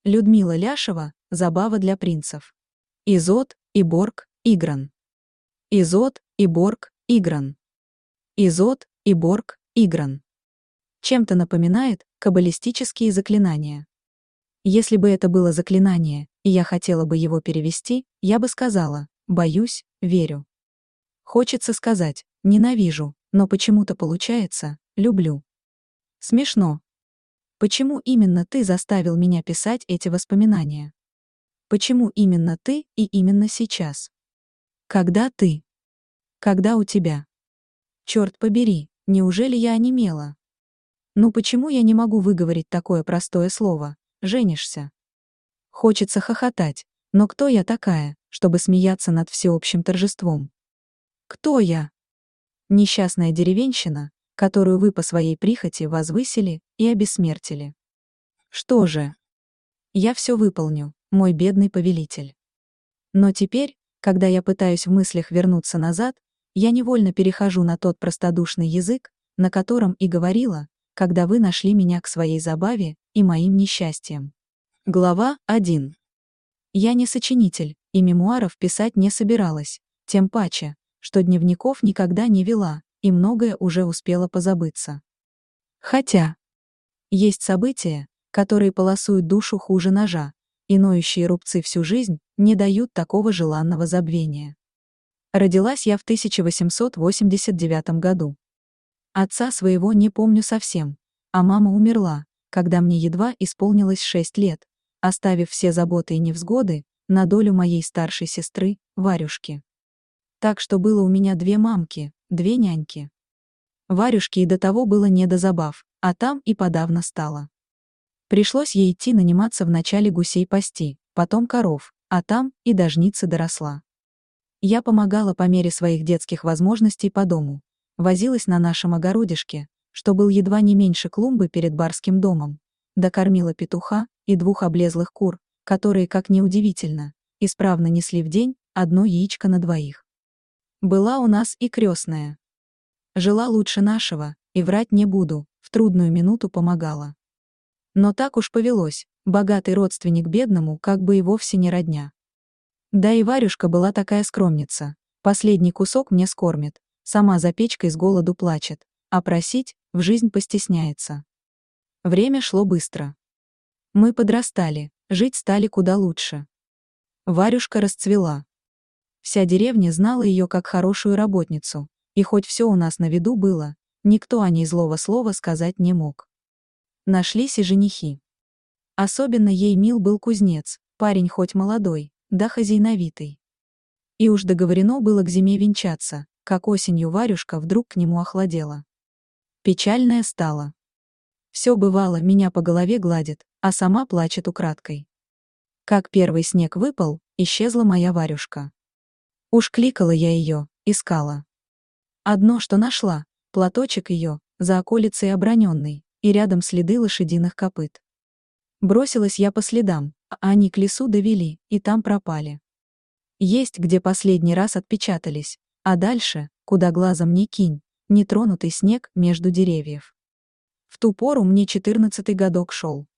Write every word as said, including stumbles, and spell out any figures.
Людмила Ляшева, «Забава для принцев». Изот, Иборг, Игран. Изот, Иборг, Игран. Изот, Иборг, Игран. Чем-то напоминает каббалистические заклинания. Если бы это было заклинание, и я хотела бы его перевести, я бы сказала: боюсь, верю. Хочется сказать: ненавижу, но почему-то получается: люблю. Смешно. Почему именно ты заставил меня писать эти воспоминания? Почему именно ты и именно сейчас? Когда ты? Когда у тебя? Черт побери, неужели я онемела? Ну почему я не могу выговорить такое простое слово: женишься? Хочется хохотать, но кто я такая, чтобы смеяться над всеобщим торжеством? Кто я? Несчастная деревенщина, которую вы по своей прихоти возвысили и обессмертили. Что же? Я все выполню, мой бедный повелитель. Но теперь, когда я пытаюсь в мыслях вернуться назад, я невольно перехожу на тот простодушный язык, на котором и говорила, когда вы нашли меня к своей забаве и моим несчастьям. Глава один. Я не сочинитель, и мемуаров писать не собиралась, тем паче, что дневников никогда не вела, и многое уже успела позабыться. Хотя есть события, которые полосуют душу хуже ножа, и ноющие рубцы всю жизнь не дают такого желанного забвения. Родилась я в тысяча восемьсот восемьдесят девятом году. Отца своего не помню совсем, а мама умерла, когда мне едва исполнилось шесть лет, оставив все заботы и невзгоды на долю моей старшей сестры, Варюшки. Так что было у меня две мамки, две няньки. Варюшке и до того было не до забав, а там и подавно стало. Пришлось ей идти наниматься вначале гусей пасти, потом коров, а там и до жницы доросла. Я помогала по мере своих детских возможностей по дому, возилась на нашем огородишке, что был едва не меньше клумбы перед барским домом, докормила петуха и двух облезлых кур, которые, как ни удивительно, исправно несли в день одно яичко на двоих. Была у нас и крестная. Жила лучше нашего, и врать не буду, в трудную минуту помогала. Но так уж повелось, богатый родственник бедному как бы и вовсе не родня. Да и Варюшка была такая скромница, последний кусок мне скормит, сама за печкой с голоду плачет, а просить в жизнь постесняется. Время шло быстро. Мы подрастали, жить стали куда лучше. Варюшка расцвела. Вся деревня знала ее как хорошую работницу, и хоть все у нас на виду было, никто о ней злого слова сказать не мог. Нашлись и женихи. Особенно ей мил был кузнец, парень хоть молодой, да хозяйновитый. И уж договорено было к зиме венчаться, как осенью Варюшка вдруг к нему охладела. Печальная стала. Все бывало, меня по голове гладит, а сама плачет украдкой. Как первый снег выпал, исчезла моя Варюшка. Уж кликала я ее, искала. Одно, что нашла, платочек ее, за околицей оброненный, и рядом следы лошадиных копыт. Бросилась я по следам, а они к лесу довели, и там пропали. Есть где последний раз отпечатались, а дальше, куда глазом не кинь, нетронутый снег между деревьев. В ту пору мне четырнадцатый годок шел.